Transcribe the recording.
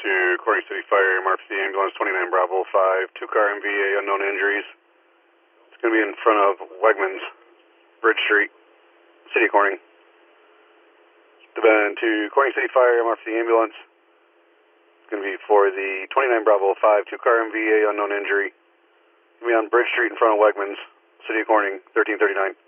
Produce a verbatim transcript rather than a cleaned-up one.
to Corning City Fire, Emergency Ambulance twenty-nine Bravo five, two car M V A, unknown injuries. It's going to be in front of Wegmans, Bridge Street, City of Corning. Then to Corning City Fire, Emergency Ambulance. It's going to be for the twenty-nine Bravo five, two car M V A, unknown injury. It's going to be on Bridge Street in front of Wegmans, City of Corning, thirteen thirty-nine.